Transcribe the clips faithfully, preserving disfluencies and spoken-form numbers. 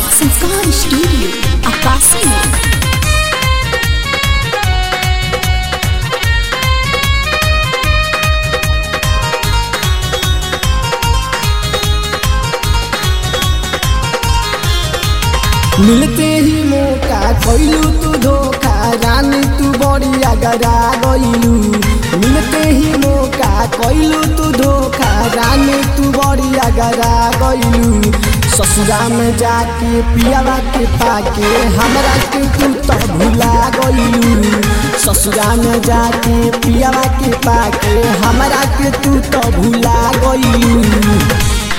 संस्कार स्टूडियो आकाशी मोड़। मिलते ही मौका कैलू तू धोखा रानी तू बड़ी अगरा गईलू। मिलते ही मौका कैलू तू धोखा रानी तू बड़ी अगरा गईलू। ससुरा में जाके पियावा के पाके हमरा के तू तो भुला गईलू। ससुरा में जाके पियावा के पाके हमरा के तू तो भुला गईलू।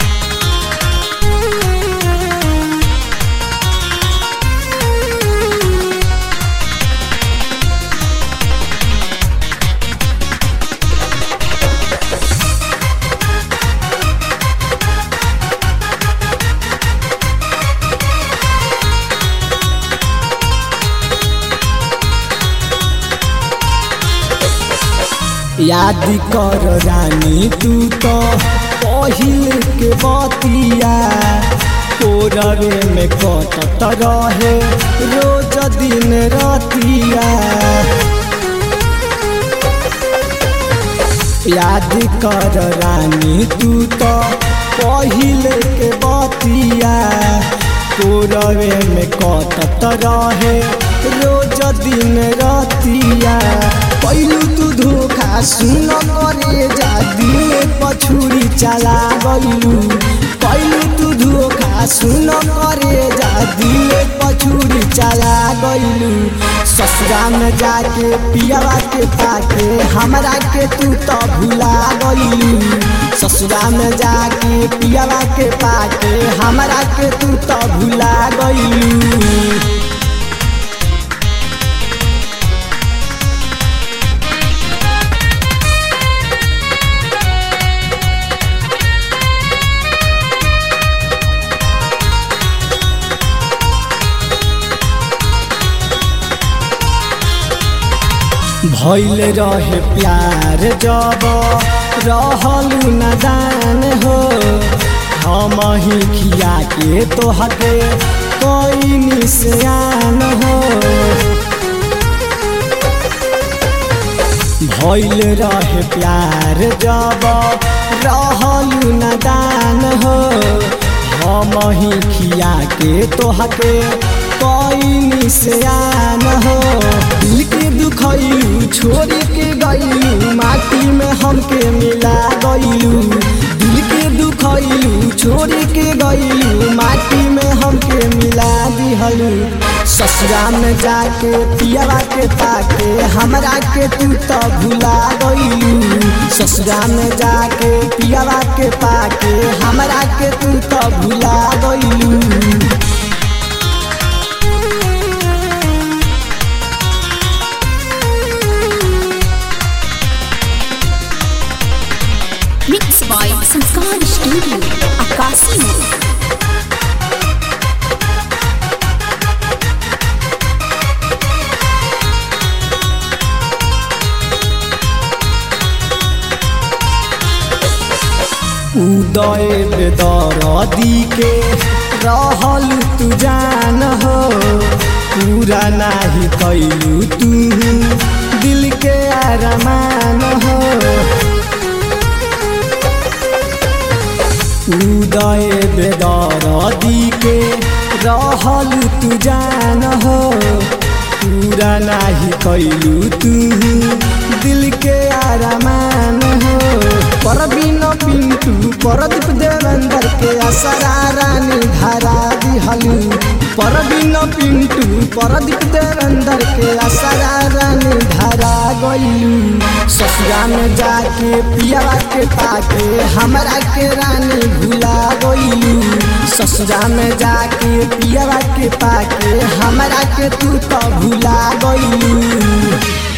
याद कर रानी तू तो पहिल के बतिया तोरवे में कटत रहे रोज दिन रतिया। याद कर रानी तू तो पहिल के बतिया तोरवे में कटत रहे रोज दिन रतिया। कैलू तू धोखा सुन करे जा दिल पछुरी चला गईलू। कैलू तू धोखा सुन करे जा दिल पछुरी चला गईलू। ससुरा में जाके पियावा के पाके हमरा के तू तो भुला गईलू। ससुरा में जाके पियावा के पाके हमरा के तू तो भुला गईलू। भइल रहे प्यार जब रहलू नदान हो हम ही खिया के तोहके कोई निशान हो। भइल रहे प्यार जब रहलू नदान हो हम ही खिया के तोहके कोई निशान हो। दिल के दुखैलू छोड़ के गईलू माटी में हमके मिला गईलू। दिल के दुखैलू छोड़ के गईलू माटी में हमके मिला दिहलू। ससुरा में जाके पियावा के पाके हमरा के तू तो भुला गईलू। ससुरा में जाके पियावा के पाके हमरा के तू तो भुला गईलू। मिक्स बाय संस्कार स्टूडियो आकाशी मोड़। उदय बेदर्दी के रहल तू जान हो पूरा नाही कैलू तू दिल के अरमान हो। उदय बेदर्दी के रहल तू जान हो पूरा नाही कैलू तू दिल के अरमान हो। परवीन पिंटू परदीप देवेंद्र के असरा रानी धारा दिहलू। परवीन पिंटू परदीप देवेंद्र के असरा रानी धारा गईलू। ससुरा में जाके पियावा के पाके हमरा के रानी भुला गईलू। ससुरा में जाके पियावा के पाके हमरा के तू तो भुला गईलू।